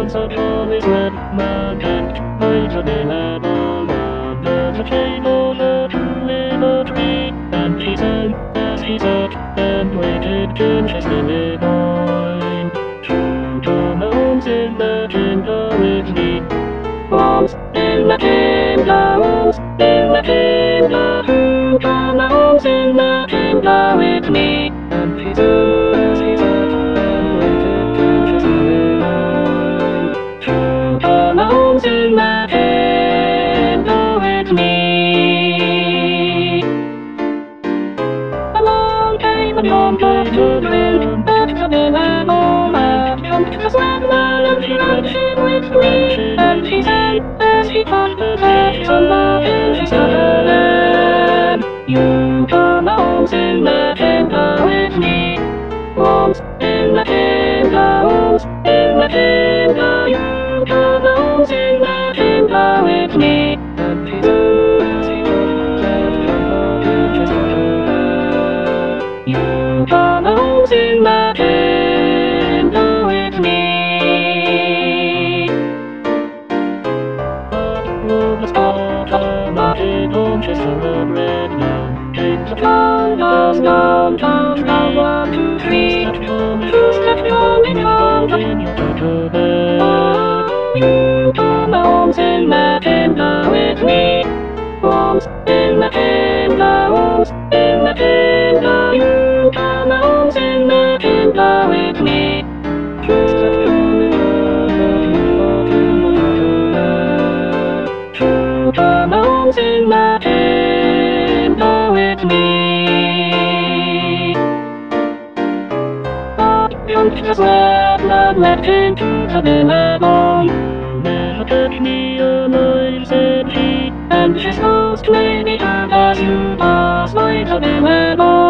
once upon this wet mountain, I took a level under the table to in a tree, and he sang as he sat and waited contentedly behind. To the mountains in the chamber with me, walls in the chamber, walls in the chamber, to the mountains in the chamber with me, and he sang as he sat and waited contentedly behind. To the mountains in the chamber with me. Along came a young boy to the wind, back to the land, oh man, jumped to the swagman, and he ran with me, and he sang as he put the days on the hill his motherland. You come home in the chamber with me, walls in the chamber, walls in the chamber. You come home in the chamber with me, and he sang as he put the days on the hill his motherland. You come home in the chamber with me. The spot of my table to celebrate now. Take the time, does down, now 1, 2, 3. Step going home in your turtle bed. You come home in the chamber with me. Walls in the chamber, walls in the chamber. You come home in the chamber with me. Step going home in your turtle bed. To the mountains in the chamber with me. But young just left into the billabong. You never touch me alive, said he, and his ghost may be heard as you pass by the billabong.